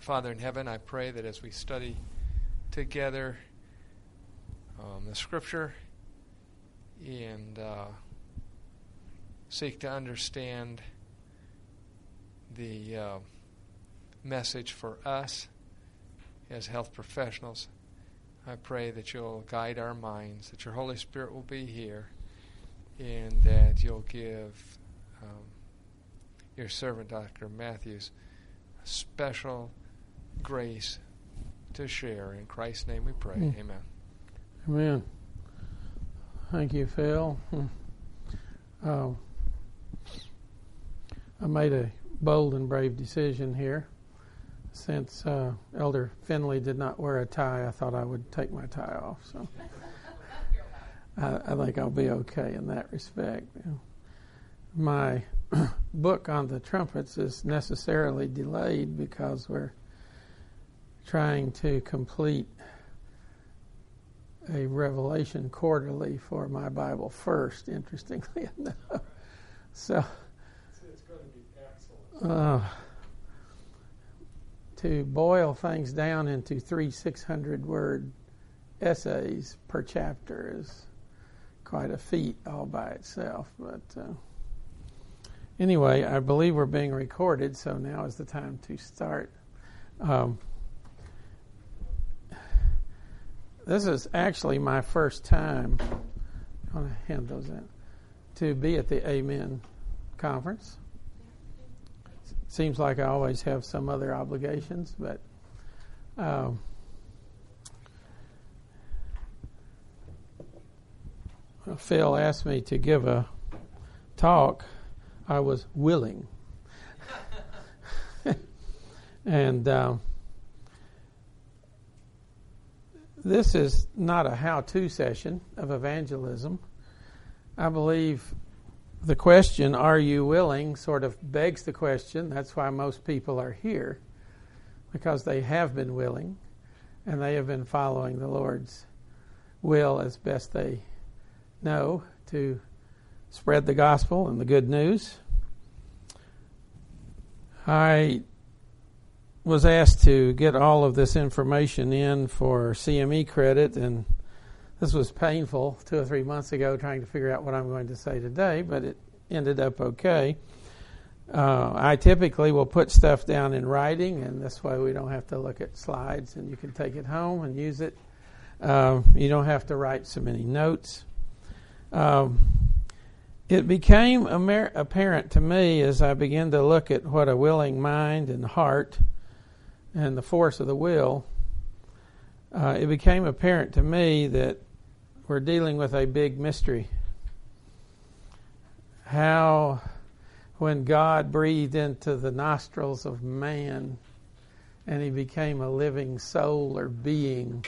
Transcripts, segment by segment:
Father in heaven, I pray that as we study together the Scripture and seek to understand the message for us as health professionals, I pray that you'll guide our minds, that your Holy Spirit will be here, and that you'll give your servant, Dr. Matthews, a special grace to share. In Christ's name we pray. Amen. Amen. Thank you, Phil. I made a bold and brave decision here. Since Elder Finley did not wear a tie, I thought I would take my tie off. So I think I'll be okay in that respect. My book on the trumpets is necessarily delayed because we're trying to complete a Revelation quarterly for My Bible First, interestingly enough. So it's going to be excellent. To boil things down into 3 600-word essays per chapter is quite a feat all by itself. But anyway, I believe we're being recorded, so now is the time to start. This is actually my first time, I'm going to hand those in, to be at the Amen conference. Seems like I always have some other obligations, but Phil asked me to give a talk. I was willing. And this is not a how-to session of evangelism. I believe the question, are you willing, sort of begs the question. That's why most people are here, because they have been willing and they have been following the Lord's will as best they know to spread the gospel and the good news. I was asked to get all of this information in for CME credit, and this was painful 2 or 3 months ago trying to figure out what I'm going to say today, but it ended up okay. I typically will put stuff down in writing, and this way we don't have to look at slides, and you can take it home and use it. You don't have to write so many notes. It became apparent to me as I began to look at what a willing mind and heart and the force of the will, it became apparent to me that we're dealing with a big mystery. How, when God breathed into the nostrils of man and he became a living soul or being,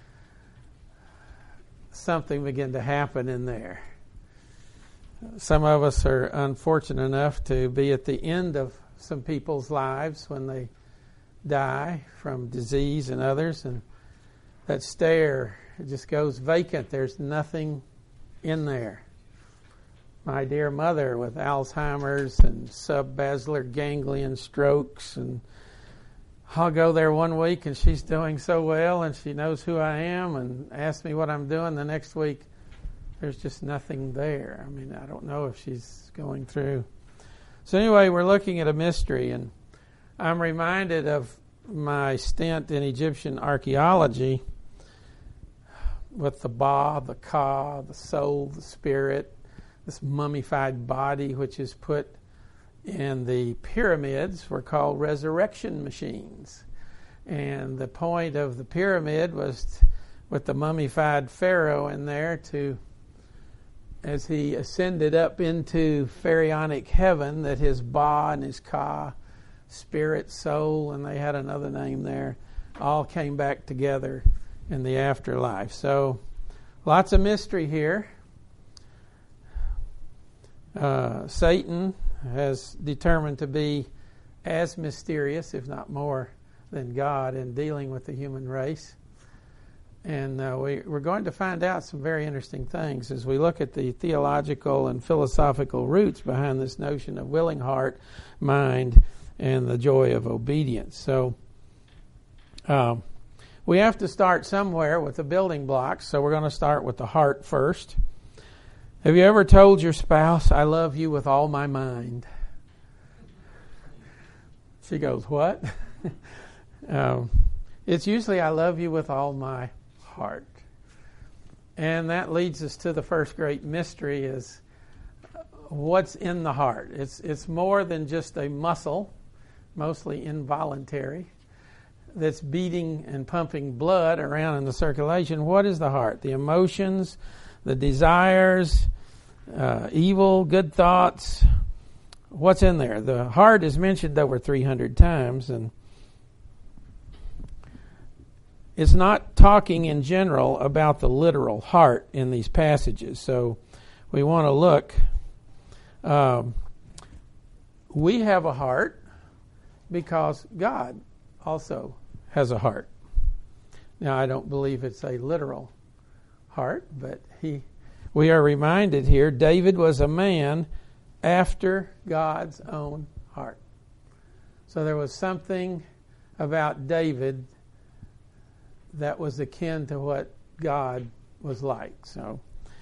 something began to happen in there. Some of us are unfortunate enough to be at the end of some people's lives when they die from disease and others, and that stare, it just goes vacant. There's nothing in there. My dear mother with Alzheimer's and subbasilar ganglion strokes, and I'll go there one week and she's doing so well and she knows who I am and asks me what I'm doing. The next week there's just nothing there. I mean, I don't know if she's going through. So anyway, we're looking at a mystery, and I'm reminded of my stint in Egyptian archaeology with the Ba, the Ka, the soul, the spirit, this mummified body which is put in the pyramids were called resurrection machines. And the point of the pyramid was with the mummified pharaoh in there to, as he ascended up into pharaonic heaven, that his Ba and his Ka, spirit, soul, and they had another name there, all came back together in the afterlife. So lots of mystery here. Satan has determined to be as mysterious, if not more, than God in dealing with the human race. And we're going to find out some very interesting things as we look at the theological and philosophical roots behind this notion of willing heart, mind, and the joy of obedience. So We have to start somewhere with the building blocks, so we're going to start with the heart first. Have you ever told your spouse, "I love you with all my mind"? She goes, "What?" It's usually, "I love you with all my heart." And that leads us to the first great mystery, is what's in the heart. It's more than just a muscle, mostly involuntary, that's beating and pumping blood around in the circulation. What is the heart? The emotions, the desires, evil, good thoughts. What's in there? The heart is mentioned over 300 times, and it's not talking in general about the literal heart in these passages. So we want to look. We have a heart because God also has a heart. Now, I don't believe it's a literal heart, but we are reminded here, David was a man after God's own heart. So there was something about David that was akin to what God was like. So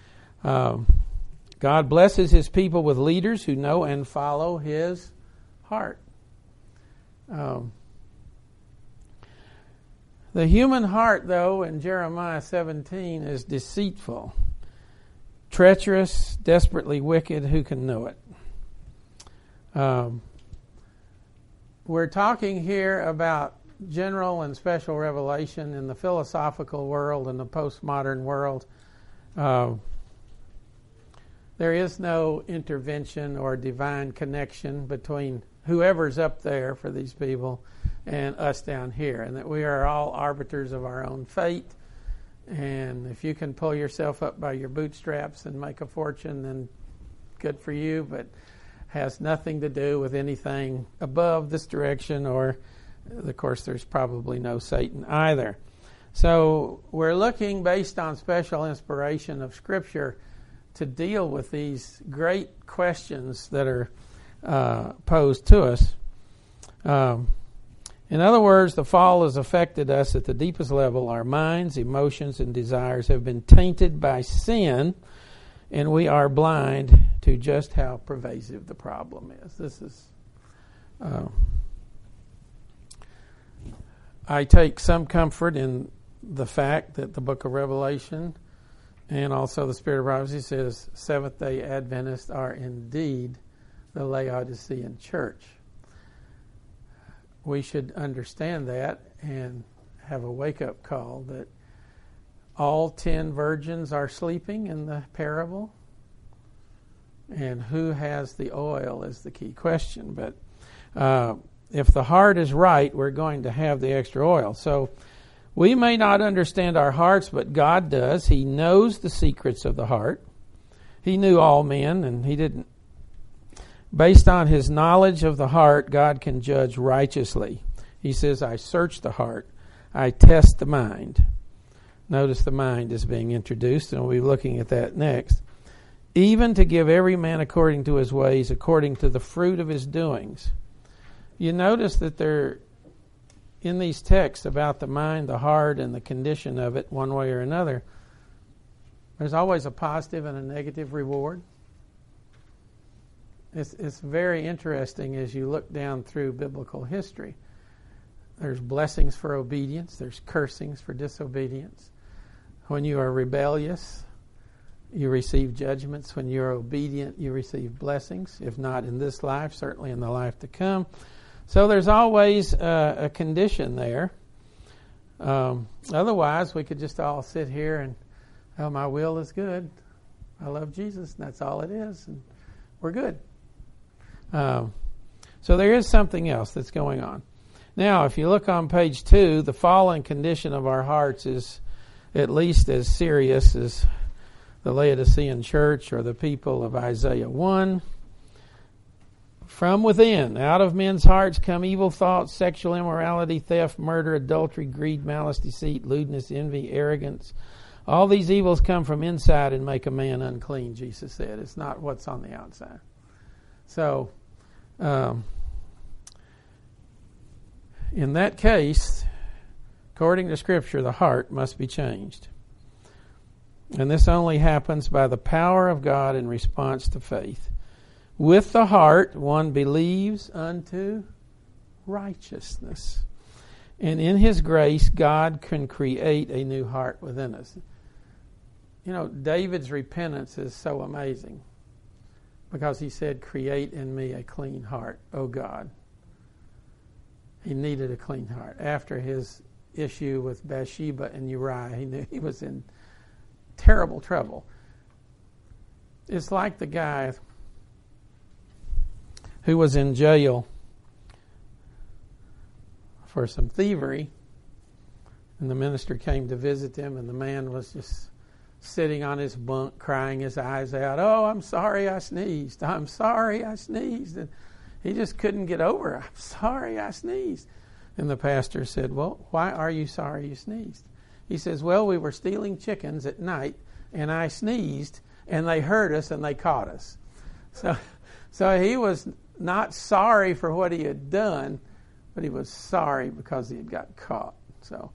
God blesses his people with leaders who know and follow his heart. The human heart, though, in Jeremiah 17 is deceitful, treacherous, desperately wicked. Who can know it? We're talking here about general and special revelation in the philosophical world and the postmodern world. There is no intervention or divine connection between whoever's up there for these people and us down here, and that we are all arbiters of our own fate. And if you can pull yourself up by your bootstraps and make a fortune, then good for you, but has nothing to do with anything above this direction, or of course there's probably no Satan either. So we're looking, based on special inspiration of Scripture, to deal with these great questions that are posed to us. In other words, the fall has affected us at the deepest level. Our minds, emotions, and desires have been tainted by sin, and we are blind to just how pervasive the problem is. This is... I take some comfort in the fact that the book of Revelation and also the Spirit of Prophecy says Seventh-day Adventists are indeed the Laodicean church. We should understand that and have a wake-up call that all 10 virgins are sleeping in the parable, and who has the oil is the key question. But if the heart is right, we're going to have the extra oil. So we may not understand our hearts, but God does. He knows the secrets of the heart. He knew all men, and he didn't. Based on his knowledge of the heart, God can judge righteously. He says, I search the heart. I test the mind. Notice the mind is being introduced, and we'll be looking at that next. Even to give every man according to his ways, according to the fruit of his doings. You notice that there, in these texts about the mind, the heart, and the condition of it, one way or another, there's always a positive and a negative reward. It's very interesting as you look down through biblical history. There's blessings for obedience. There's cursings for disobedience. When you are rebellious, you receive judgments. When you're obedient, you receive blessings. If not in this life, certainly in the life to come. So there's always a condition there. Otherwise, we could just all sit here and, oh, my will is good. I love Jesus, and that's all it is. And we're good. So there is something else that's going on. Now, if you look on page 2, the fallen condition of our hearts is at least as serious as the Laodicean church or the people of Isaiah 1. From within, out of men's hearts come evil thoughts, sexual immorality, theft, murder, adultery, greed, malice, deceit, lewdness, envy, arrogance. All these evils come from inside and make a man unclean, Jesus said. It's not what's on the outside. So, in that case, According to Scripture, the heart must be changed. And this only happens by the power of God in response to faith. With the heart, one believes unto righteousness. And in His grace, God can create a new heart within us. You know, David's repentance is so amazing because he said, create in me a clean heart, O God. He needed a clean heart. After his issue with Bathsheba and Uriah, he knew he was in terrible trouble. It's like the guy who was in jail for some thievery, and the minister came to visit him, and the man was just sitting on his bunk crying his eyes out. Oh, I'm sorry I sneezed. I'm sorry I sneezed. And he just couldn't get over it. I'm sorry I sneezed. And the pastor said, well, why are you sorry you sneezed? He says, well, we were stealing chickens at night, and I sneezed, and they heard us, and they caught us. So he was not sorry for what he had done, but he was sorry because he had got caught. So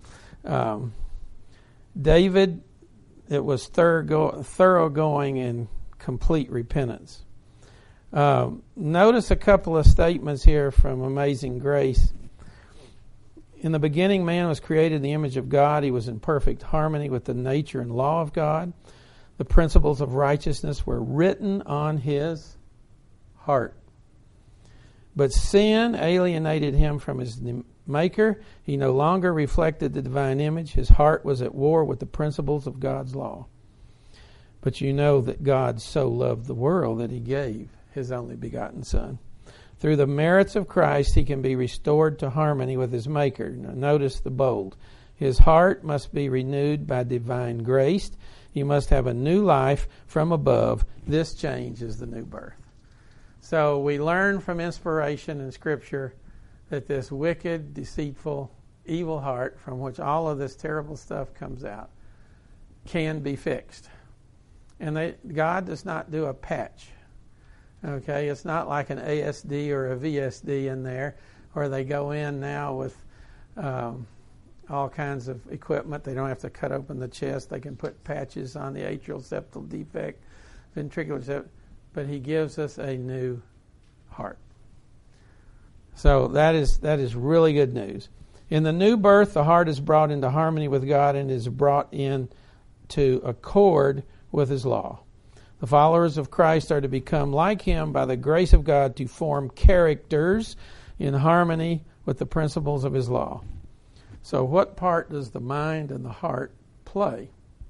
David, it was thoroughgoing and complete repentance. Notice a couple of statements here from Amazing Grace. In the beginning, man was created in the image of God. He was in perfect harmony with the nature and law of God. The principles of righteousness were written on his heart. But sin alienated him from his Maker. He no longer reflected the divine image. His heart was at war with the principles of God's law. But you know that God so loved the world that He gave His only begotten Son. Through the merits of Christ, he can be restored to harmony with his Maker. Now, notice the bold. His heart must be renewed by divine grace. He must have a new life from above. This change is the new birth. So we learn from inspiration in Scripture that this wicked, deceitful, evil heart from which all of this terrible stuff comes out can be fixed. And God does not do a patch. Okay, it's not like an ASD or a VSD in there where they go in now with all kinds of equipment. They don't have to cut open the chest. They can put patches on the atrial septal defect, ventricular septal. But He gives us a new heart. So that is really good news. In the new birth, the heart is brought into harmony with God and is brought into accord with His law. The followers of Christ are to become like Him by the grace of God to form characters in harmony with the principles of His law. So what part does the mind and the heart play?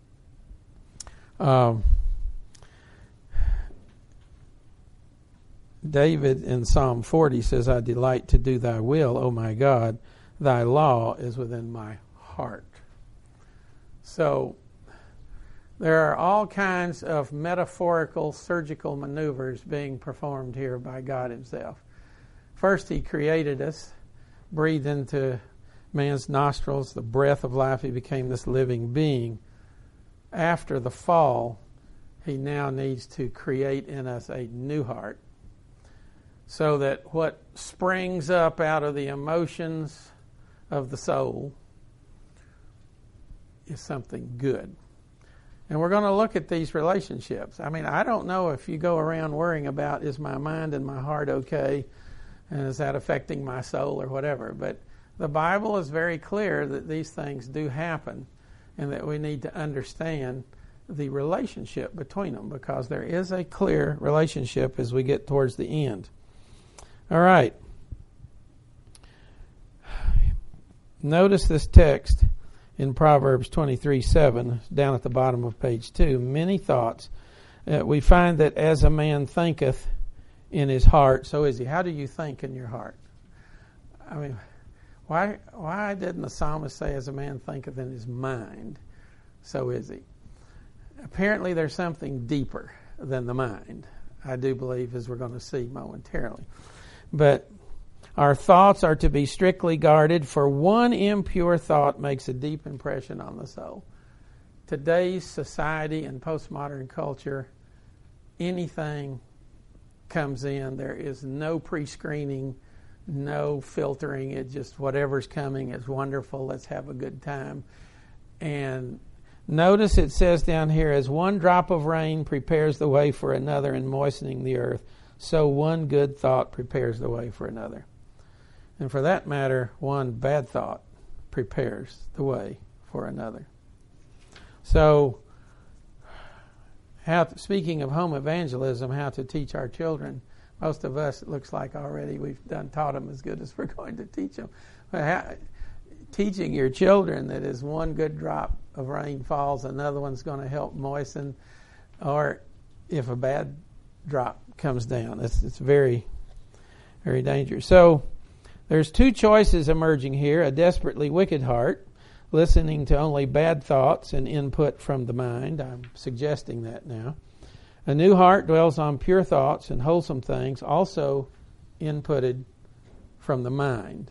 David in Psalm 40 says, I delight to do Thy will, O my God. Thy law is within my heart. So there are all kinds of metaphorical surgical maneuvers being performed here by God Himself. First, He created us, breathed into man's nostrils the breath of life. He became this living being. After the fall, He now needs to create in us a new heart so that what springs up out of the emotions of the soul is something good. And we're going to look at these relationships. I mean, I don't know if you go around worrying about, is my mind and my heart okay? And is that affecting my soul or whatever? But the Bible is very clear that these things do happen and that we need to understand the relationship between them because there is a clear relationship as we get towards the end. All right. Notice this text in Proverbs 23:7, down at the bottom of page 2. Many thoughts. We find that as a man thinketh in his heart, so is he. How do you think in your heart? I mean, why didn't the psalmist say, as a man thinketh in his mind, so is he? Apparently there's something deeper than the mind, I do believe, as we're going to see momentarily. But our thoughts are to be strictly guarded, for one impure thought makes a deep impression on the soul. Today's society and postmodern culture, anything comes in. There is no pre-screening. no filtering. It just whatever's coming is wonderful. Let's have a good time. And notice it says down here, as one drop of rain prepares the way for another in moistening the earth, so one good thought prepares the way for another. And for that matter, one bad thought prepares the way for another. So, speaking of home evangelism, how to teach our children, most of us, it looks like already we've taught them as good as we're going to teach them. But teaching your children that as one good drop of rain falls, another one's going to help moisten, or if a bad drop comes down, it's very, very dangerous. So there's two choices emerging here: a desperately wicked heart, listening to only bad thoughts and input from the mind. I'm suggesting that now. A new heart dwells on pure thoughts and wholesome things, also inputted from the mind.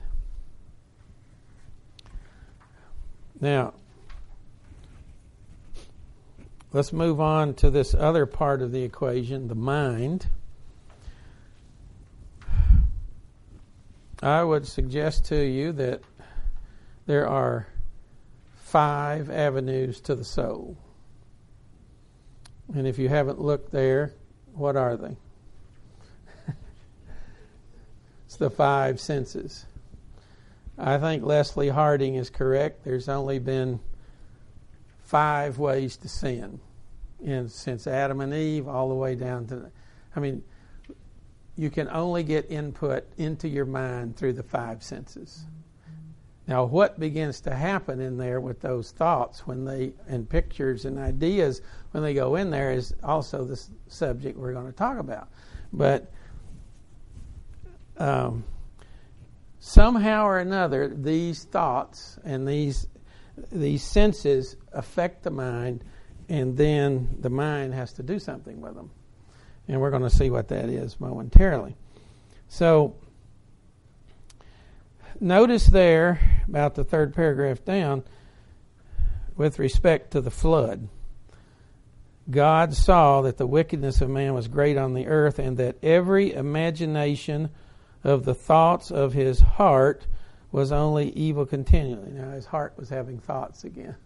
Now, let's move on to this other part of the equation, the mind. I would suggest to you that there are 5 avenues to the soul. And if you haven't looked there, what are they? It's the 5 senses. I think Leslie Harding is correct. There's only been 5 ways to sin, and since Adam and Eve all the way down to, you can only get input into your mind through the 5 senses. Now, what begins to happen in there with those thoughts and pictures and ideas when they go in there is also the subject we're going to talk about. But somehow or another, these thoughts and these senses affect the mind, and then the mind has to do something with them. And we're going to see what that is momentarily. So, notice there, about the 3rd paragraph down, with respect to the flood, God saw that the wickedness of man was great on the earth, and that every imagination of the thoughts of his heart was only evil continually. Now, his heart was having thoughts again.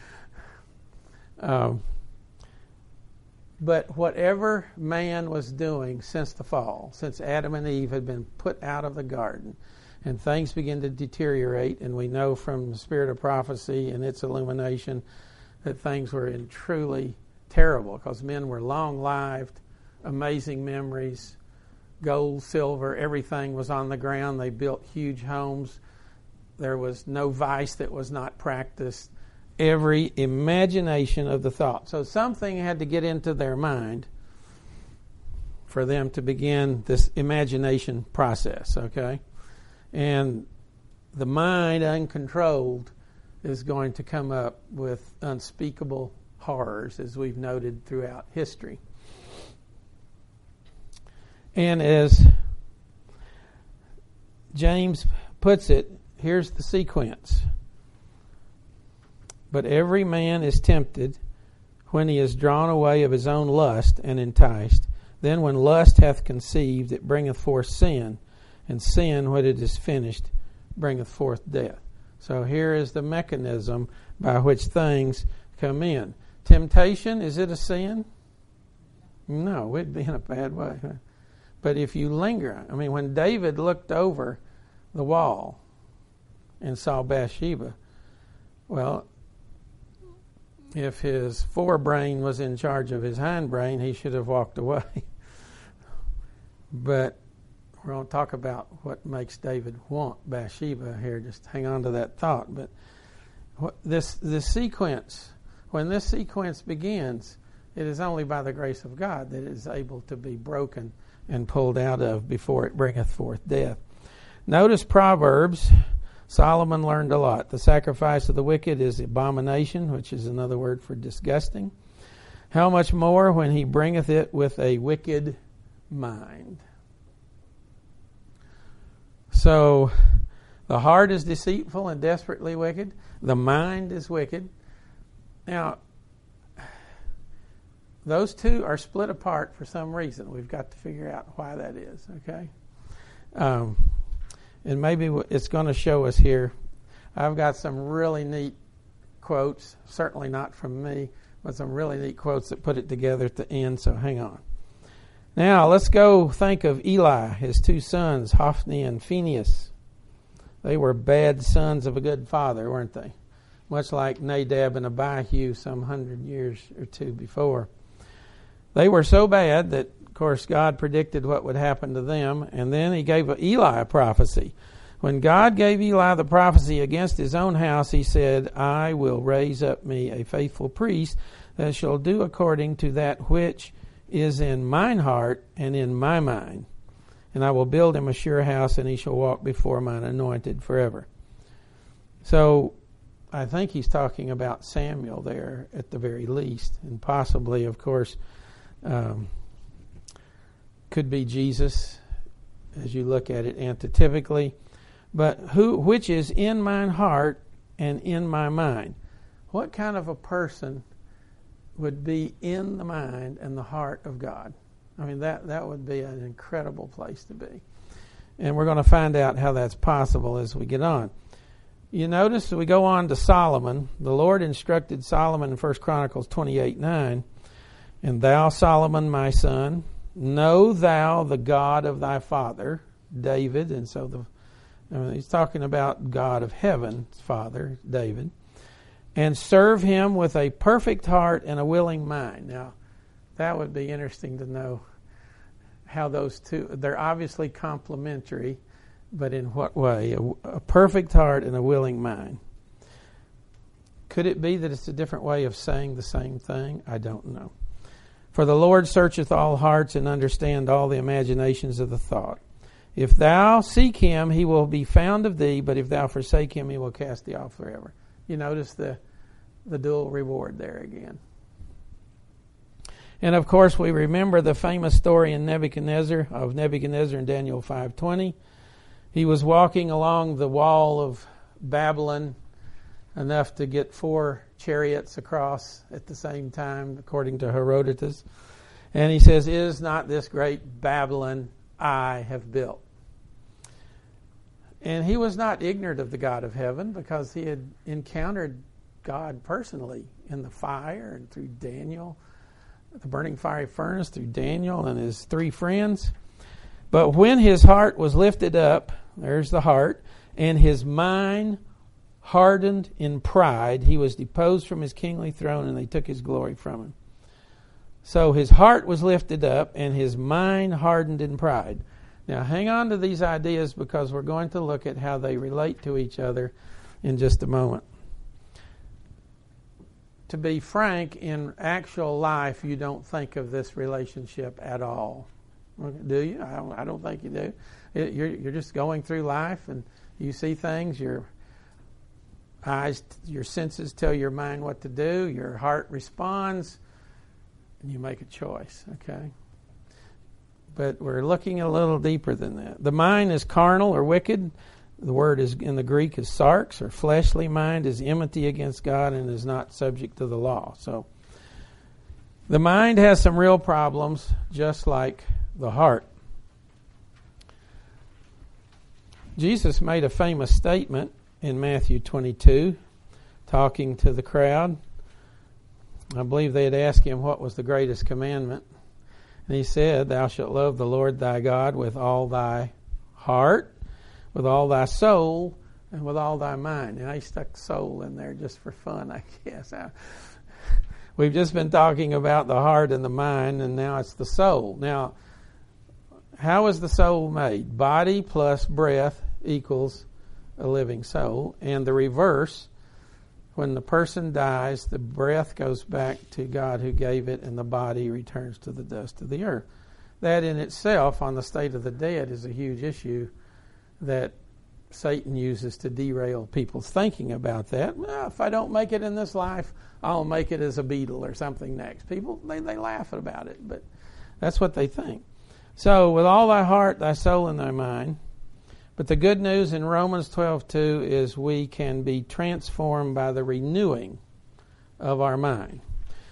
But whatever man was doing since the fall, since Adam and Eve had been put out of the garden, and things begin to deteriorate, and we know from the spirit of prophecy and its illumination that things were in truly terrible, because men were long-lived, amazing memories, gold, silver, everything was on the ground. They built huge homes. There was no vice that was not practiced. Every imagination of the thought. So something had to get into their mind for them to begin this imagination process, okay? And the mind, uncontrolled, is going to come up with unspeakable horrors, as we've noted throughout history. And as James puts it, here's the sequence. But every man is tempted when he is drawn away of his own lust and enticed. Then when lust hath conceived, it bringeth forth sin. And sin, when it is finished, bringeth forth death. So here is the mechanism by which things come in. Temptation, is it a sin? No, it'd be in a bad way. But if you linger, when David looked over the wall and saw Bathsheba, well, if his forebrain was in charge of his hindbrain, he should have walked away. But we're going to talk about what makes David want Bathsheba here. Just hang on to that thought. But this sequence, when this sequence begins, it is only by the grace of God that it is able to be broken and pulled out of before it bringeth forth death. Notice Proverbs. Solomon learned a lot. The sacrifice of the wicked is abomination, which is another word for disgusting. How much more when he bringeth it with a wicked mind. So, the heart is deceitful and desperately wicked. The mind is wicked. Now, those two are split apart for some reason. We've got to figure out why that is, okay? And maybe it's going to show us here. I've got some really neat quotes, certainly not from me, but some really neat quotes that put it together at the end, so hang on. Now, let's go think of Eli, his two sons, Hophni and Phinehas. They were bad sons of a good father, weren't they? Much like Nadab and Abihu some 100 years or two before. They were so bad that, of course, God predicted what would happen to them, and then he gave Eli a prophecy. When God gave Eli the prophecy against his own house, he said, I will raise up me a faithful priest that shall do according to that which is in mine heart and in my mind. And I will build him a sure house, and he shall walk before mine anointed forever. So I think he's talking about Samuel there at the very least, and possibly, of course, could be Jesus as you look at it antitypically. But which is in mine heart and in my mind. What kind of a person would be in the mind and the heart of God? I mean, that would be an incredible place to be. And we're going to find out how that's possible as we get on. You notice we go on to Solomon. The Lord instructed Solomon in 1 Chronicles 28:9, and thou, Solomon, my son, know thou the God of thy father, David. And so he's talking about God of heaven's father, David. And serve him with a perfect heart and a willing mind. Now, that would be interesting to know how those two, they're obviously complementary, but in what way? A perfect heart and a willing mind. Could it be that it's a different way of saying the same thing? I don't know. For the Lord searcheth all hearts and understand all the imaginations of the thought. If thou seek him, he will be found of thee, but if thou forsake him, he will cast thee off forever. You notice the dual reward there again. And of course, we remember the famous story in Nebuchadnezzar in Daniel 5:20. He was walking along the wall of Babylon enough to get 4 chariots across at the same time, according to Herodotus. And he says, is not this great Babylon I have built? And he was not ignorant of the God of heaven, because he had encountered God personally in the fire and through Daniel, the burning fiery furnace, through Daniel and his 3 friends. But when his heart was lifted up, there's the heart, and his mind hardened in pride, he was deposed from his kingly throne, and they took his glory from him. So his heart was lifted up, and his mind hardened in pride. Now hang on to these ideas, because we're going to look at how they relate to each other in just a moment. To be frank, in actual life, you don't think of this relationship at all. Do you? I don't think you do. You're just going through life, and you see things. Your eyes, your senses tell your mind what to do. Your heart responds, and you make a choice. Okay. But we're looking a little deeper than that. The mind is carnal or wicked. The word is in the Greek is sarx, or fleshly mind, is enmity against God and is not subject to the law. So the mind has some real problems, just like the heart. Jesus made a famous statement in Matthew 22, talking to the crowd. I believe they had asked him what was the greatest commandment. And he said, thou shalt love the Lord thy God with all thy heart, with all thy soul, and with all thy mind. And I stuck soul in there just for fun, I guess. We've just been talking about the heart and the mind, and now it's the soul. Now, how is the soul made? Body plus breath equals a living soul. And the reverse, when the person dies, the breath goes back to God who gave it, and the body returns to the dust of the earth. That in itself, on the state of the dead, is a huge issue that Satan uses to derail people's thinking about that. Well, if I don't make it in this life, I'll make it as a beetle or something next. People, they laugh about it, but that's what they think. So, with all thy heart, thy soul, and thy mind. But the good news in Romans 12:2 is we can be transformed by the renewing of our mind.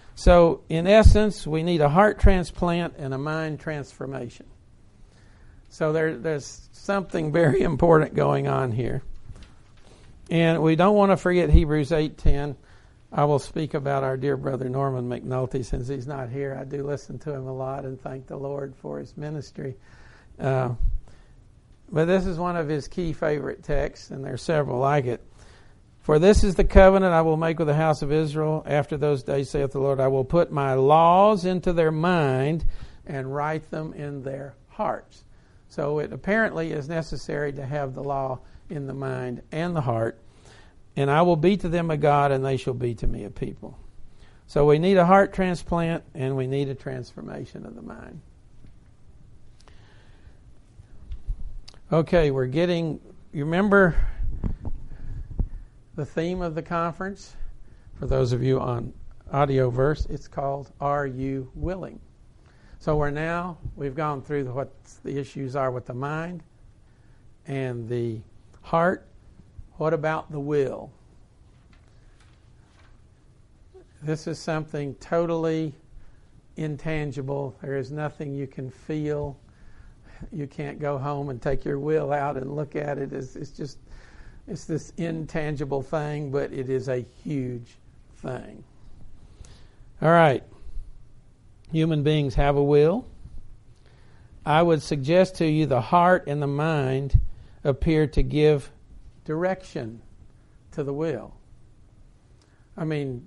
So, in essence, we need a heart transplant and a mind transformation. So there's something very important going on here. And we don't want to forget Hebrews 8:10. I will speak about our dear brother Norman McNulty since he's not here. I do listen to him a lot and thank the Lord for his ministry. But this is one of his key favorite texts, and there are several like it. For this is the covenant I will make with the house of Israel. After those days, saith the Lord, I will put my laws into their mind and write them in their hearts. So it apparently is necessary to have the law in the mind and the heart. And I will be to them a God, and they shall be to me a people. So we need a heart transplant, and we need a transformation of the mind. Okay, you remember the theme of the conference? For those of you on Audioverse, it's called Are You Willing? So we've gone through what the issues are with the mind and the heart. What about the will? This is something totally intangible. There is nothing you can feel. You can't go home and take your will out and look at it. It's this intangible thing, but it is a huge thing. All right. Human beings have a will. I would suggest to you the heart and the mind appear to give direction to the will. I mean,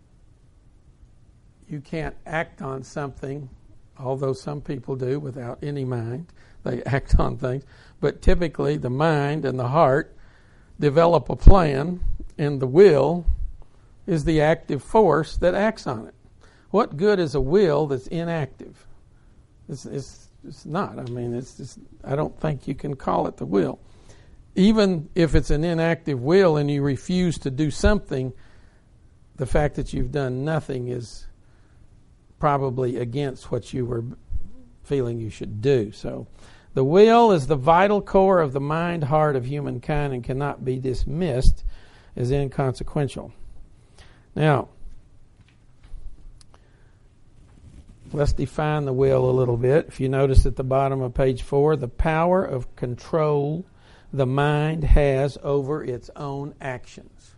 you can't act on something, although some people do without any mind. They act on things. But typically the mind and the heart develop a plan, and the will is the active force that acts on it. What good is a will that's inactive? It's not. I mean, I don't think you can call it the will. Even if it's an inactive will and you refuse to do something, the fact that you've done nothing is probably against what you were feeling you should do. So the will is the vital core of the mind, heart of humankind and cannot be dismissed as inconsequential. Now, let's define the will a little bit. If you notice at the bottom of page 4, the power of control the mind has over its own actions.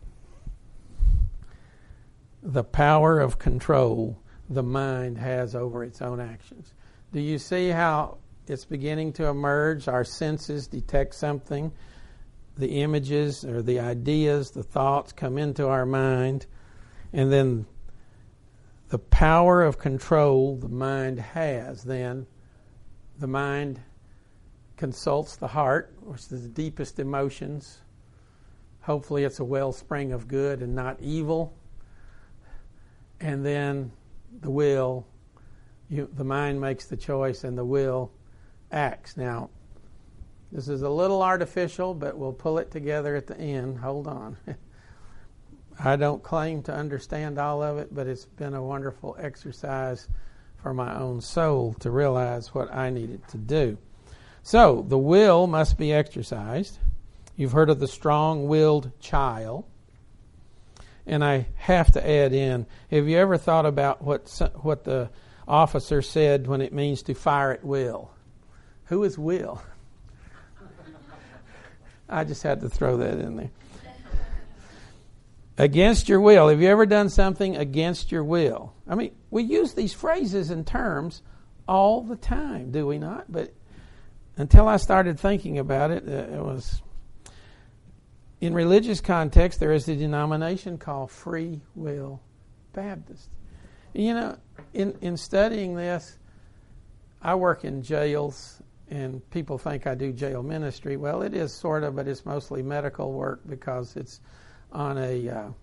The power of control the mind has over its own actions. Do you see how it's beginning to emerge? Our senses detect something. The images or the ideas, the thoughts come into our mind. And then the power of control the mind has, then the mind consults the heart, which is the deepest emotions. Hopefully it's a wellspring of good and not evil. And then the will, the mind makes the choice and the will acts. Now, this is a little artificial, but we'll pull it together at the end. Hold on. I don't claim to understand all of it, but it's been a wonderful exercise for my own soul to realize what I needed to do. So, the will must be exercised. You've heard of the strong-willed child. And I have to add in, have you ever thought about what the officer said when it means to fire at will? Who is will? I just had to throw that in there. Against your will. Have you ever done something against your will? I mean, we use these phrases and terms all the time, do we not? But until I started thinking about it, it was... In religious context, there is a denomination called Free Will Baptist. You know, in studying this, I work in jails, and people think I do jail ministry. Well, it is sort of, but it's mostly medical work because it's on a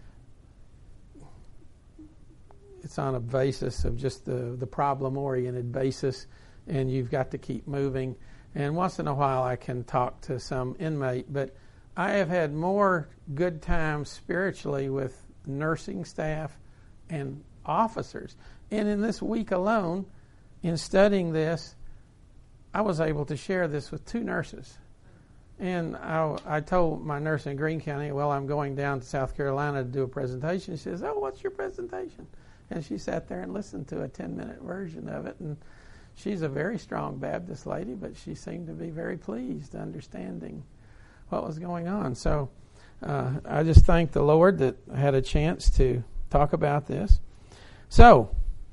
basis of just the problem-oriented basis, and you've got to keep moving. And once in a while, I can talk to some inmate, but I have had more good times spiritually with nursing staff and officers. And in this week alone, in studying this, I was able to share this with 2 nurses. And I told my nurse in Greene County, well, I'm going down to South Carolina to do a presentation. She says, oh, what's your presentation? And she sat there and listened to a 10-minute version of it. And she's a very strong Baptist lady, but she seemed to be very pleased, understanding what was going on. So I just thank the Lord that I had a chance to talk about this. So,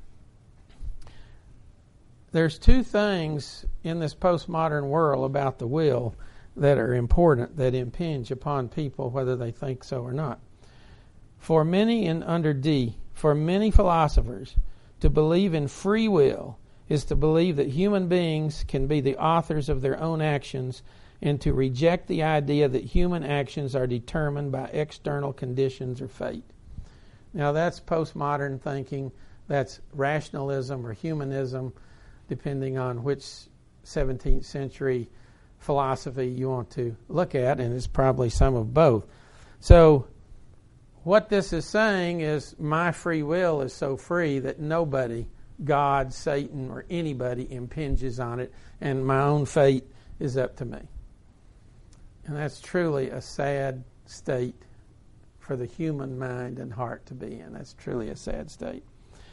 there's two things in this postmodern world about the will that are important, that impinge upon people whether they think so or not. For many, and under D, for many philosophers, to believe in free will is to believe that human beings can be the authors of their own actions, and to reject the idea that human actions are determined by external conditions or fate. Now that's postmodern thinking, that's rationalism or humanism, depending on which 17th century philosophy you want to look at, and it's probably some of both. So what this is saying is my free will is so free that nobody, God, Satan, or anybody impinges on it, and my own fate is up to me. And that's truly a sad state for the human mind and heart to be in. That's truly a sad state.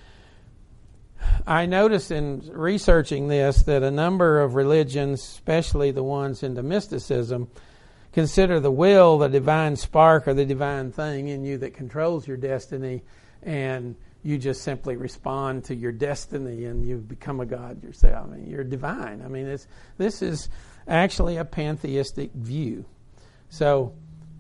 I noticed in researching this that a number of religions, especially the ones into mysticism, consider the will the divine spark or the divine thing in you that controls your destiny, and you just simply respond to your destiny and you become a god yourself. I mean, you're divine. I mean, this is actually a pantheistic view. So,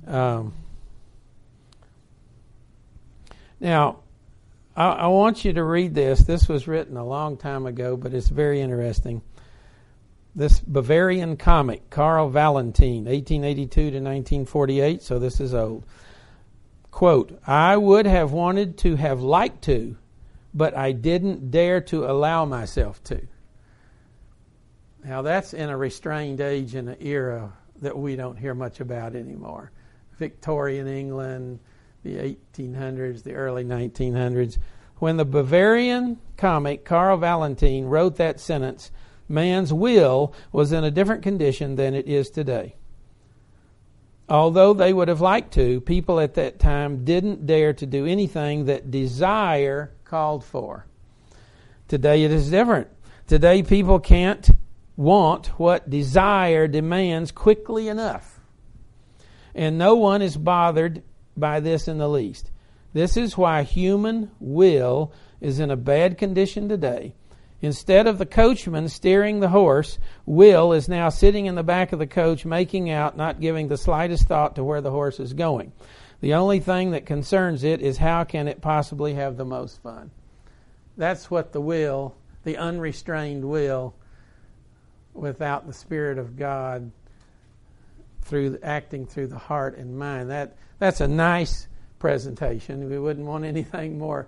now, I want you to read this. This was written a long time ago, but it's very interesting. This Bavarian comic, Karl Valentin, 1882 to 1948, so this is old. Quote, I would have wanted to have liked to, but I didn't dare to allow myself to. Now that's in a restrained age in an era that we don't hear much about anymore. Victorian England, the 1800s, the early 1900s. When the Bavarian comic Karl Valentin wrote that sentence, man's will was in a different condition than it is today. Although they would have liked to, people at that time didn't dare to do anything that desire called for. Today it is different. Today people can't want what desire demands quickly enough. And no one is bothered by this in the least. This is why human will is in a bad condition today. Instead of the coachman steering the horse, will is now sitting in the back of the coach, making out, not giving the slightest thought to where the horse is going. The only thing that concerns it is how can it possibly have the most fun. That's what the will, the unrestrained will, without the Spirit of God, acting through the heart and mind. That's a nice presentation. We wouldn't want anything more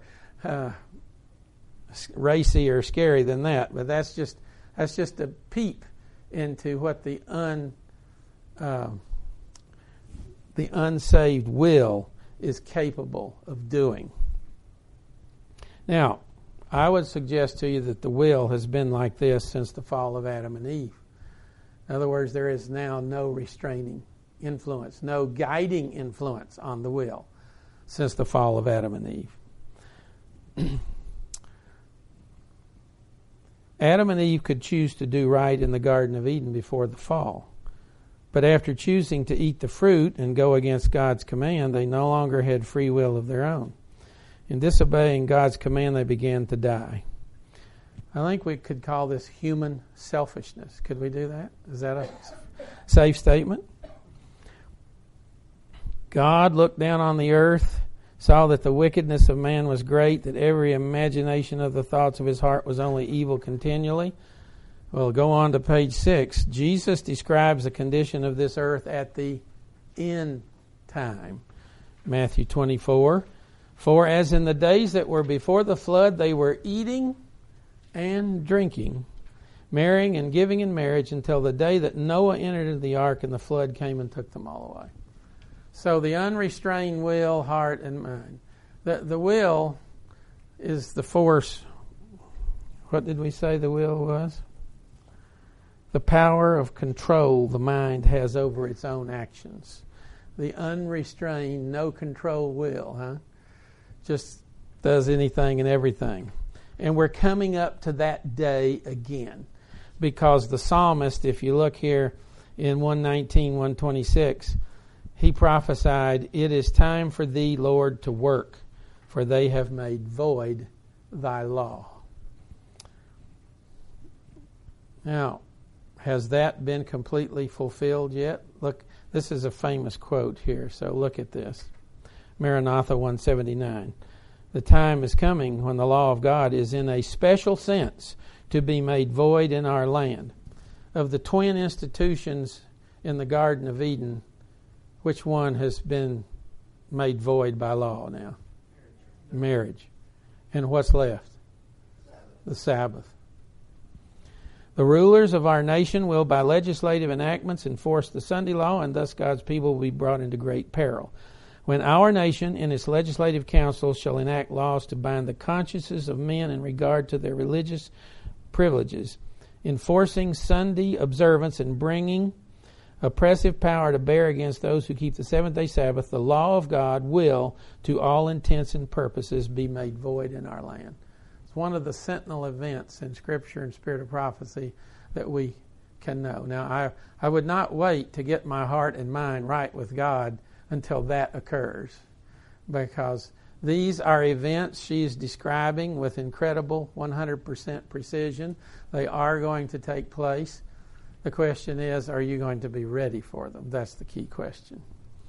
racy or scary than that. But that's just a peep into what the unsaved will is capable of doing. Now, I would suggest to you that the will has been like this since the fall of Adam and Eve. In other words, there is now no restraining influence, no guiding influence on the will since the fall of Adam and Eve. Adam and Eve could choose to do right in the Garden of Eden before the fall. But after choosing to eat the fruit and go against God's command, they no longer had free will of their own. In disobeying God's command, they began to die. I think we could call this human selfishness. Could we do that? Is that a safe statement? God looked down on the earth, saw that the wickedness of man was great, that every imagination of the thoughts of his heart was only evil continually. Well, go on to page 6. Jesus describes the condition of this earth at the end time. Matthew 24. For as in the days that were before the flood, they were eating and drinking, marrying and giving in marriage until the day that Noah entered into the ark and the flood came and took them all away. So the unrestrained will, heart, and mind. The will is the force. What did we say the will was? The power of control the mind has over its own actions. The unrestrained, no control will, just does anything and everything. And we're coming up to that day again. Because the psalmist, if you look here in 119, 126, he prophesied, "It is time for thee, Lord, to work, for they have made void thy law." Now, has that been completely fulfilled yet? Look, this is a famous quote here, so look at this. Maranatha 179. "The time is coming when the law of God is in a special sense to be made void in our land. Of the twin institutions in the Garden of Eden, which one has been made void by law now? Marriage. And what's left? The Sabbath. The rulers of our nation will, by legislative enactments, enforce the Sunday law, and thus God's people will be brought into great peril. When our nation, in its legislative councils, shall enact laws to bind the consciences of men in regard to their religious privileges, enforcing Sunday observance and bringing oppressive power to bear against those who keep the seventh-day Sabbath, the law of God will, to all intents and purposes, be made void in our land." It's one of the sentinel events in Scripture and Spirit of Prophecy that we can know. Now, I would not wait to get my heart and mind right with God until that occurs, because these are events she is describing with incredible 100% precision. They are going to take place. The question is, are you going to be ready for them? That's the key question.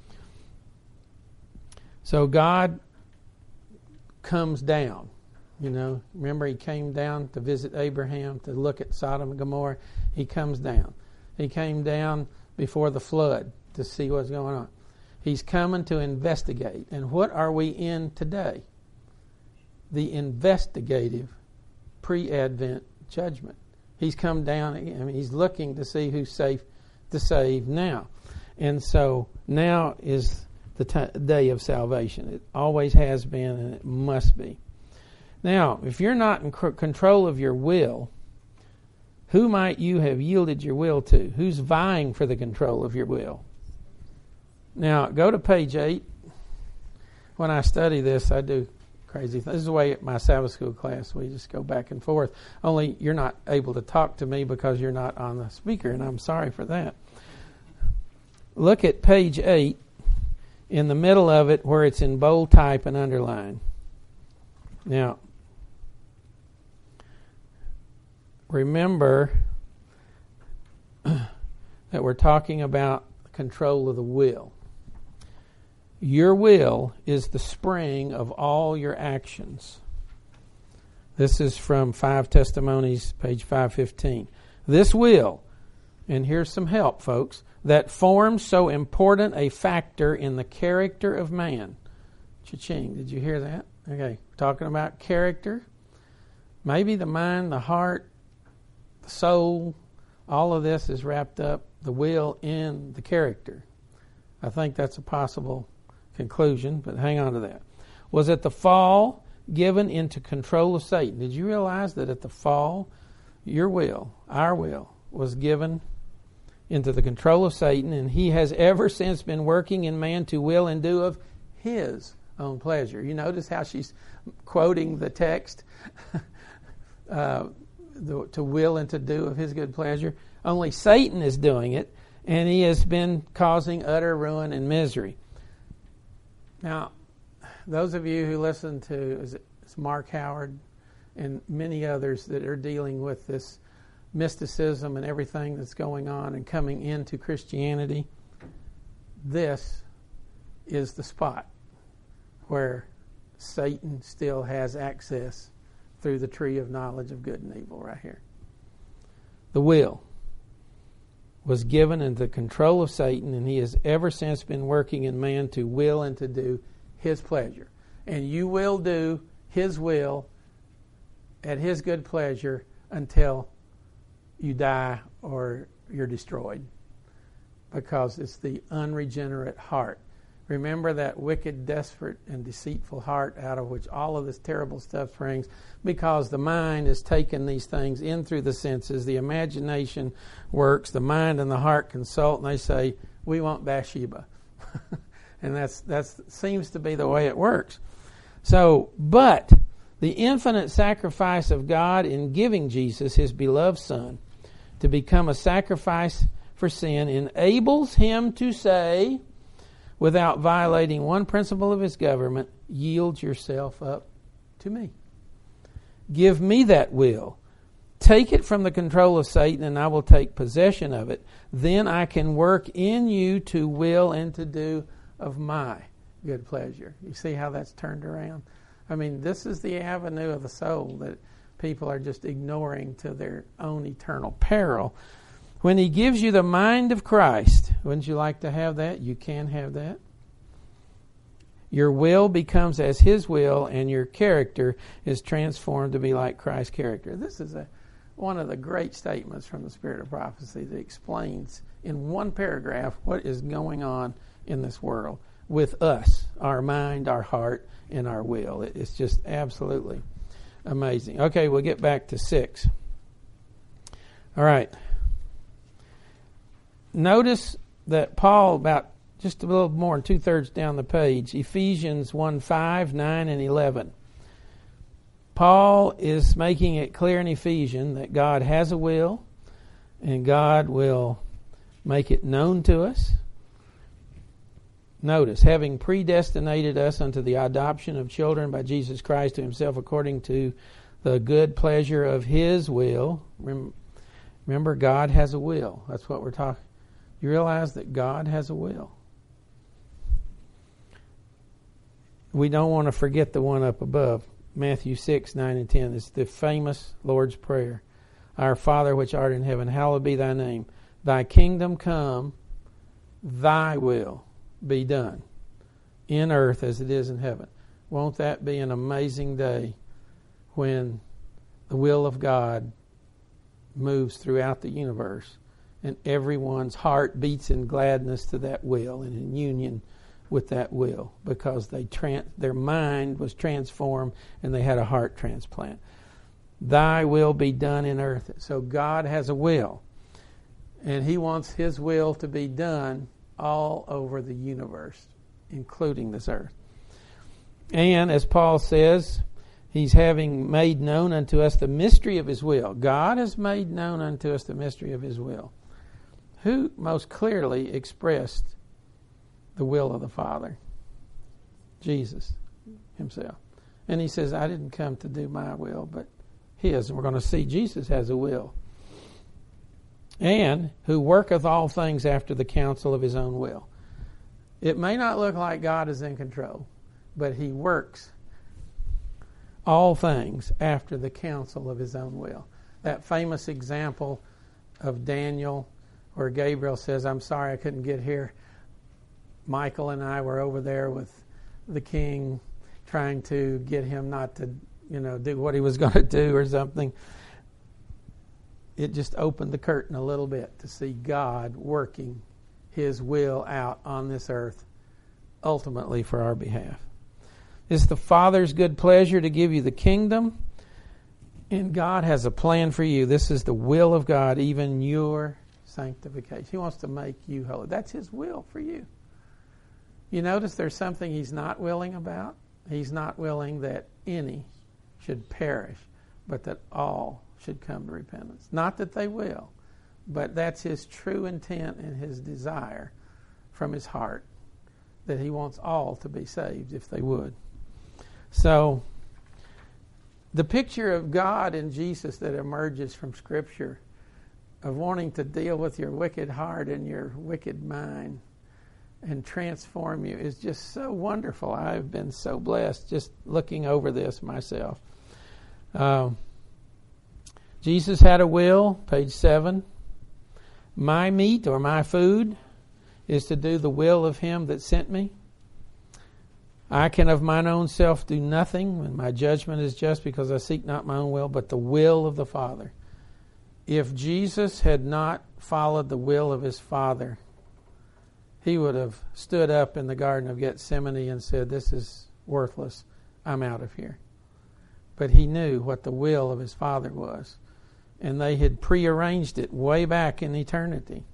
So God comes down. You know, remember he came down to visit Abraham, to look at Sodom and Gomorrah. He comes down. He came down before the flood to see what's going on. He's coming to investigate. And what are we in today? The investigative pre-Advent judgment. He's come down. I mean, he's looking to see who's safe to save now. And so now is the day of salvation. It always has been, and it must be. Now, if you're not in control of your will, who might you have yielded your will to? Who's vying for the control of your will? Now, go to page 8. When I study this, I do crazy things. This is the way at my Sabbath school class, we just go back and forth. Only you're not able to talk to me because you're not on the speaker, and I'm sorry for that. Look at page 8, in the middle of it, where it's in bold type and underlined. Now, remember that we're talking about control of the will. Your will is the spring of all your actions. This is from 5 Testimonies, page 515. This will, and here's some help, folks, that forms so important a factor in the character of man. Cha-ching, did you hear that? Okay, talking about character. Maybe the mind, the heart, the soul, all of this is wrapped up, the will in the character. I think that's a possible conclusion, but hang on to that. Was at the fall given into control of Satan. Did you realize that at the fall, your will, our will, was given into the control of Satan, and he has ever since been working in man to will and do of his own pleasure. You notice how she's quoting the text, to will and to do of his good pleasure. Only Satan is doing it, and he has been causing utter ruin and misery. Now, those of you who listen to Mark Howard and many others that are dealing with this mysticism and everything that's going on and coming into Christianity, this is the spot where Satan still has access through the tree of knowledge of good and evil right here. The will was given into the control of Satan, and he has ever since been working in man to will and to do his pleasure. And you will do his will at his good pleasure until you die or you're destroyed, because it's the unregenerate heart. Remember that wicked, desperate, and deceitful heart out of which all of this terrible stuff springs, because the mind has taken these things in through the senses. The imagination works. The mind and the heart consult, and they say, we want Bathsheba. And that seems to be the way it works. So, but The infinite sacrifice of God in giving Jesus, his beloved Son, to become a sacrifice for sin enables him to say, without violating one principle of his government, yield yourself up to me. Give me that will. Take it from the control of Satan and I will take possession of it. Then I can work in you to will and to do of my good pleasure. You see how that's turned around? I mean, this is the avenue of the soul that people are just ignoring to their own eternal peril. When he gives you the mind of Christ, wouldn't you like to have that? You can have that. Your will becomes as his will, and your character is transformed to be like Christ's character. This is one of the great statements from the Spirit of Prophecy that explains in one paragraph what is going on in this world with us, our mind, our heart, and our will. It's just absolutely amazing. Okay, we'll get back to 6. All right. Notice that Paul, about just a little more than 2/3 down the page, Ephesians 1:5, 9, and 11. Paul is making it clear in Ephesians that God has a will, and God will make it known to us. Notice, having predestinated us unto the adoption of children by Jesus Christ to himself according to the good pleasure of his will. Remember, God has a will. That's what we're talking. You realize that God has a will. We don't want to forget the one up above. Matthew 6, 9, and 10. It's the famous Lord's Prayer. Our Father which art in heaven, hallowed be thy name. Thy kingdom come, thy will be done in earth as it is in heaven. Won't that be an amazing day when the will of God moves throughout the universe and everyone's heart beats in gladness to that will and in union with that will because their mind was transformed and they had a heart transplant. Thy will be done in earth. So God has a will, and he wants his will to be done all over the universe, including this earth. And as Paul says, he's having made known unto us the mystery of his will. God has made known unto us the mystery of his will. Who most clearly expressed the will of the Father? Jesus himself. And he says, I didn't come to do my will, but his. And we're going to see Jesus has a will. And who worketh all things after the counsel of his own will. It may not look like God is in control, but he works all things after the counsel of his own will. That famous example of Daniel where Gabriel says, I'm sorry I couldn't get here. Michael and I were over there with the king trying to get him not to, do what he was going to do or something. It just opened the curtain a little bit to see God working his will out on this earth, ultimately for our behalf. It's the Father's good pleasure to give you the kingdom, and God has a plan for you. This is the will of God, even your sanctification. He wants to make you holy. That's his will for you. You notice there's something he's not willing about? He's not willing that any should perish, but that all should come to repentance. Not that they will, but that's his true intent and his desire from his heart, that he wants all to be saved if they would. So, the picture of God and Jesus that emerges from Scripture of wanting to deal with your wicked heart and your wicked mind and transform you is just so wonderful. I've been so blessed just looking over this myself. Jesus had a will, page 7. My meat or my food is to do the will of him that sent me. I can of mine own self do nothing, and my judgment is just because I seek not my own will, but the will of the Father. If Jesus had not followed the will of his Father, he would have stood up in the Garden of Gethsemane and said, this is worthless, I'm out of here. But he knew what the will of his Father was. And they had prearranged it way back in eternity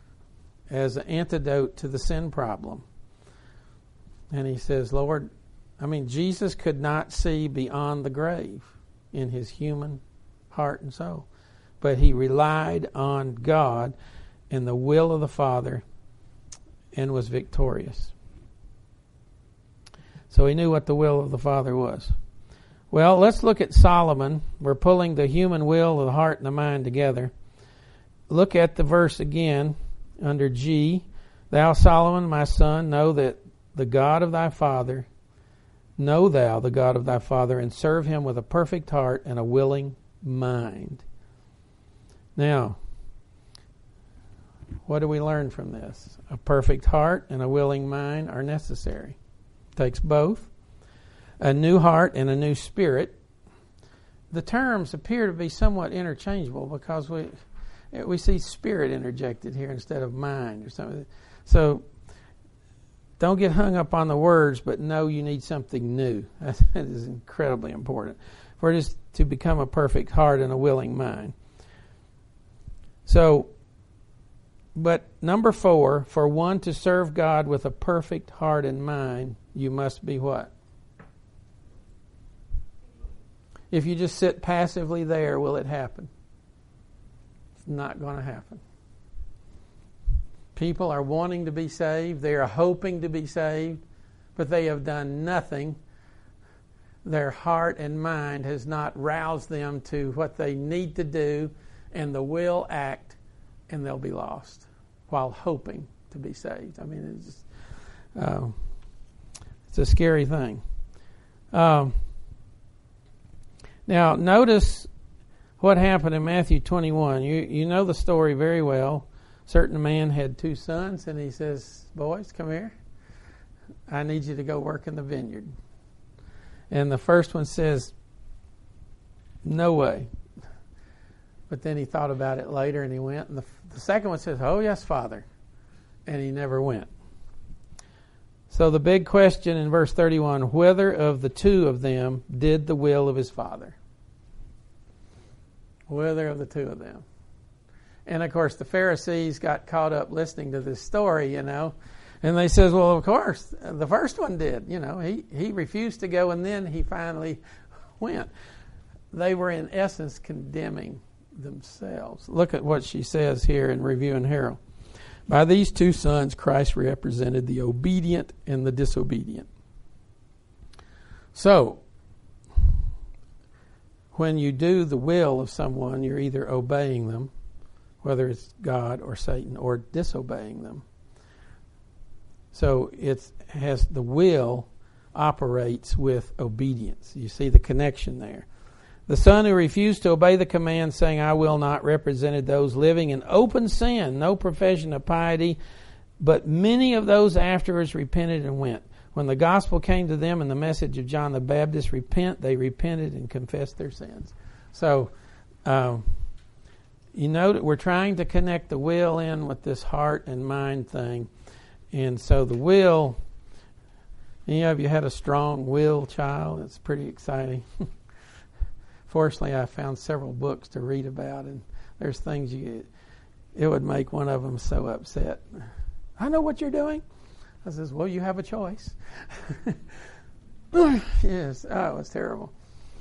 as an antidote to the sin problem. And he says, Lord, I mean, Jesus could not see beyond the grave in his human heart and soul. But he relied on God and the will of the Father and was victorious. So he knew what the will of the Father was. Well, let's look at Solomon. We're pulling the human will, the heart, and the mind together. Look at the verse again under G. Thou, Solomon, my son, know that the God of thy father, know thou the God of thy father, and serve him with a perfect heart and a willing mind. Now, what do we learn from this? A perfect heart and a willing mind are necessary. It takes both. A new heart and a new spirit. The terms appear to be somewhat interchangeable because we see spirit interjected here instead of mind or something. So don't get hung up on the words, but know you need something new. That is incredibly important. For it is to become a perfect heart and a willing mind. So, but number 4, for one to serve God with a perfect heart and mind, you must be what? If you just sit passively there, will it happen? It's not going to happen. People are wanting to be saved. They are hoping to be saved, but they have done nothing. Their heart and mind has not roused them to what they need to do, and the will act, and they'll be lost while hoping to be saved. I mean, it's just, it's a scary thing. Now, notice what happened in Matthew 21. You know the story very well. A certain man had 2 sons, and he says, boys, come here. I need you to go work in the vineyard. And the first one says, no way. But then he thought about it later, and he went. And the second one says, oh, yes, Father. And he never went. So the big question in verse 31, whether of the 2 of them did the will of his father? Whether of the 2 of them. And of course the Pharisees got caught up listening to this story, and they says, well, of course, the first one did. He refused to go, and then he finally went. They were in essence condemning themselves. Look at what she says here in Review and Herald. By these 2 sons, Christ represented the obedient and the disobedient. So, when you do the will of someone, you're either obeying them, whether it's God or Satan, or disobeying them. So the will operates with obedience. You see the connection there. The son who refused to obey the command, saying, I will not, represented those living in open sin, no profession of piety, but many of those afterwards repented and went. When the gospel came to them and the message of John the Baptist, repent, they repented and confessed their sins. So, you know that we're trying to connect the will in with this heart and mind thing. And so the will, any of you had a strong will child? It's pretty exciting. Fortunately, I found several books to read about, and there's things it would make one of them so upset. I know what you're doing. I says, well, you have a choice. Yes. Oh, it's terrible.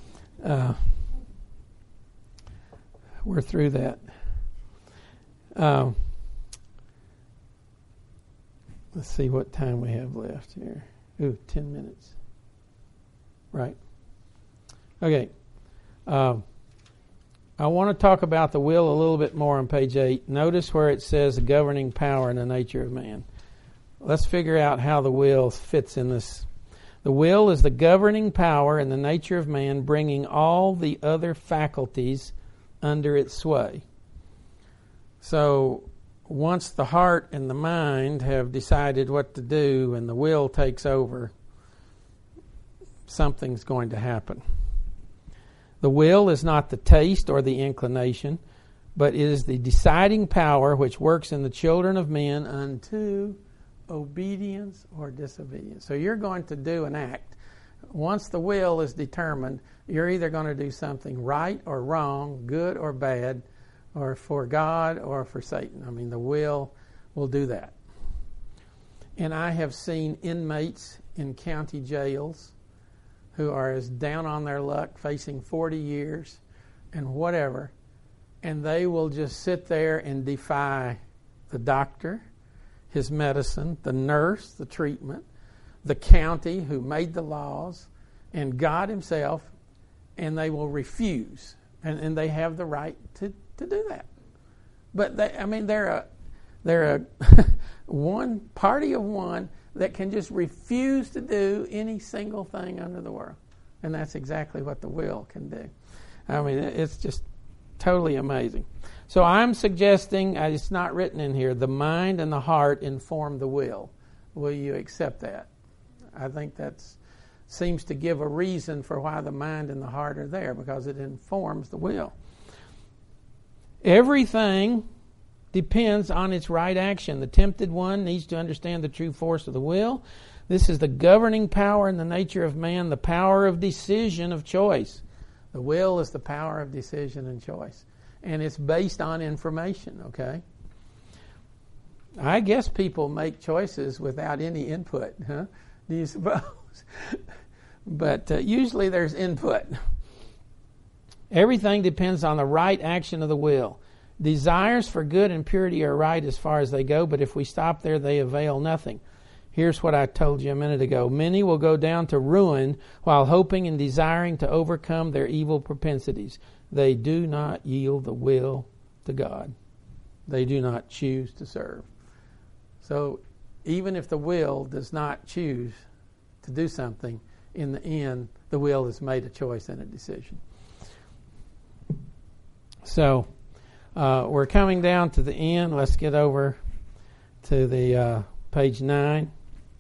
We're through that. Let's see what time we have left here. 10 minutes. Right. Okay. I want to talk about the will a little bit more on page 8. Notice where it says the governing power in the nature of man. Let's figure out how the will fits in this. The will is the governing power in the nature of man, bringing all the other faculties under its sway. So once the heart and the mind have decided what to do and the will takes over, something's going to happen. The will is not the taste or the inclination, but it is the deciding power which works in the children of men unto obedience or disobedience. So you're going to do an act. Once the will is determined, you're either going to do something right or wrong, good or bad, or for God or for Satan. I mean, the will do that. And I have seen inmates in county jails who are as down on their luck, facing 40 years and whatever, and they will just sit there and defy the doctor, his medicine, the nurse, the treatment, the county who made the laws, and God himself, and they will refuse. And they have the right to do that. But they're a one party of one that can just refuse to do any single thing under the world. And that's exactly what the will can do. I mean, it's just totally amazing. So I'm suggesting, it's not written in here, the mind and the heart inform the will. Will you accept that? I think that seems to give a reason for why the mind and the heart are there, because it informs the will. Everything depends on its right action. The tempted one needs to understand the true force of the will. This is the governing power in the nature of man, the power of decision, of choice. The will is the power of decision and choice. And it's based on information, okay? I guess people make choices without any input, huh? Do you suppose? But usually there's input. Everything depends on the right action of the will. Desires for good and purity are right as far as they go, but if we stop there, they avail nothing. Here's what I told you a minute ago. Many will go down to ruin while hoping and desiring to overcome their evil propensities. They do not yield the will to God. They do not choose to serve. So even if the will does not choose to do something, in the end, the will has made a choice and a decision. So we're coming down to the end. Let's get over to the page 9.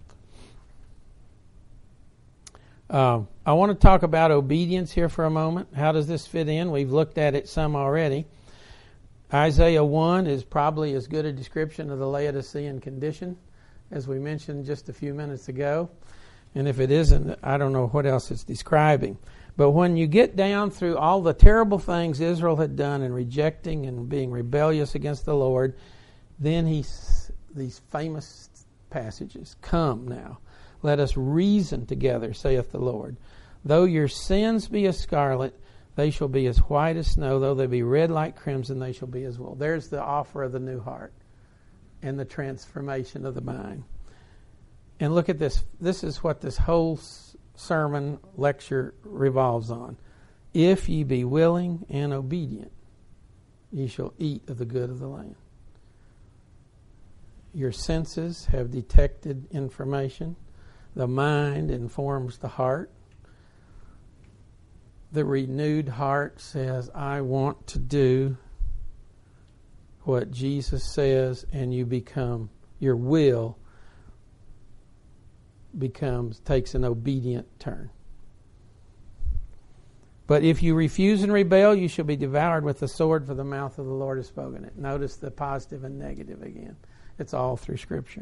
I want to talk about obedience here for a moment. How does this fit in? We've looked at it some already. Isaiah 1 is probably as good a description of the Laodicean condition as we mentioned just a few minutes ago. And if it isn't, I don't know what else it's describing. But when you get down through all the terrible things Israel had done in rejecting and being rebellious against the Lord, then these famous passages, come now, let us reason together, saith the Lord. Though your sins be as scarlet, they shall be as white as snow. Though they be red like crimson, they shall be as wool. There's the offer of the new heart and the transformation of the mind. And look at this. This is what this whole sermon lecture revolves on. If ye be willing and obedient, ye shall eat of the good of the land. Your senses have detected information. The mind informs the heart. The renewed heart says, I want to do what Jesus says, and you become, your will takes an obedient turn. But if you refuse and rebel, you shall be devoured with the sword, for the mouth of the Lord has spoken it. Notice the positive and negative again. It's all through Scripture.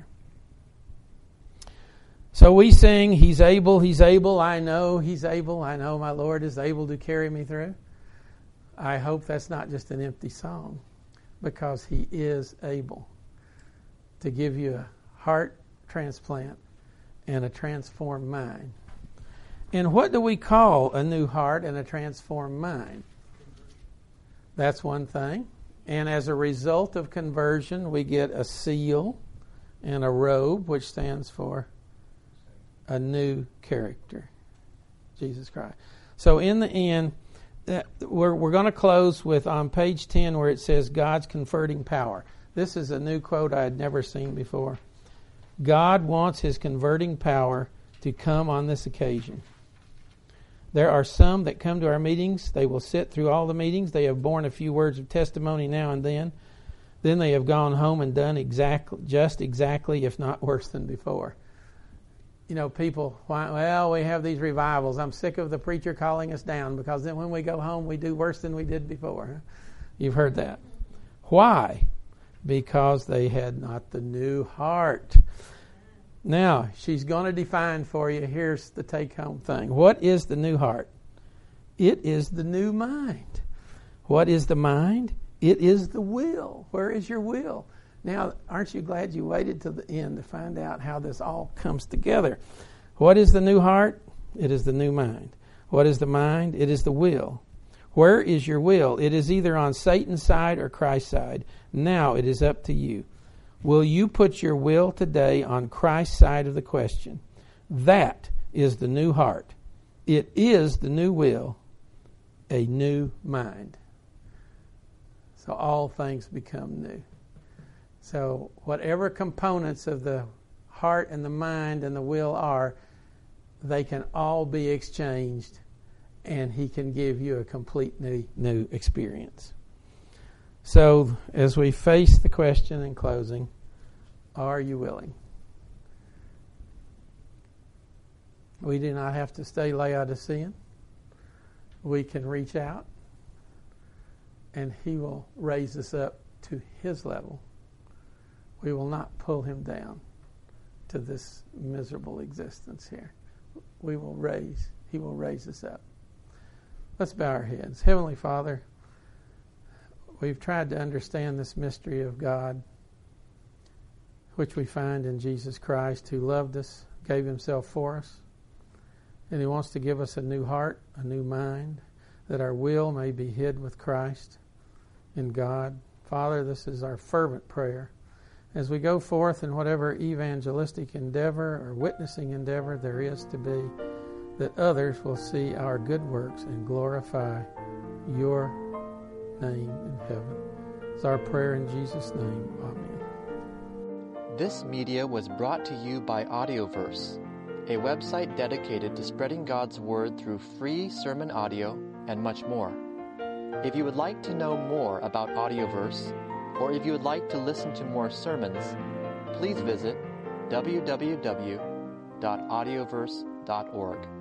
So we sing, He's able, I know He's able, I know my Lord is able to carry me through. I hope that's not just an empty song, because He is able to give you a heart transplant and a transformed mind. And what do we call a new heart and a transformed mind? That's one thing. And as a result of conversion, we get a seal and a robe, which stands for a new character, Jesus Christ. So in the end, we're going to close with on page 10 where it says God's converting power. This is a new quote I had never seen before. God wants His converting power to come on this occasion. There are some that come to our meetings. They will sit through all the meetings. They have borne a few words of testimony now and then. Then they have gone home and done just exactly, if not worse than before. You know, people, well, we have these revivals. I'm sick of the preacher calling us down, because then when we go home, we do worse than we did before. You've heard that. Why? Because they had not the new heart. Now, she's going to define for you. Here's the take-home thing. What is the new heart? It is the new mind. What is the mind? It is the will. Where is your will? Now, aren't you glad you waited till the end to find out how this all comes together? What is the new heart? It is the new mind. What is the mind? It is the will. Where is your will? It is either on Satan's side or Christ's side. Now it is up to you. Will you put your will today on Christ's side of the question? That is the new heart. It is the new will, a new mind. So all things become new. So whatever components of the heart and the mind and the will are, they can all be exchanged, and He can give you a completely new experience. So as we face the question in closing, are you willing? We do not have to stay Laodicean. We can reach out, and He will raise us up to His level. We will not pull Him down to this miserable existence here. He will raise us up. Let's bow our heads. Heavenly Father, we've tried to understand this mystery of God, which we find in Jesus Christ, who loved us, gave Himself for us. And He wants to give us a new heart, a new mind, that our will may be hid with Christ in God. Father, this is our fervent prayer. As we go forth in whatever evangelistic endeavor or witnessing endeavor there is to be, that others will see our good works and glorify Your name in heaven. It's our prayer in Jesus' name. Amen. This media was brought to you by Audioverse, a website dedicated to spreading God's Word through free sermon audio and much more. If you would like to know more about Audioverse, or if you would like to listen to more sermons, please visit www.audioverse.org.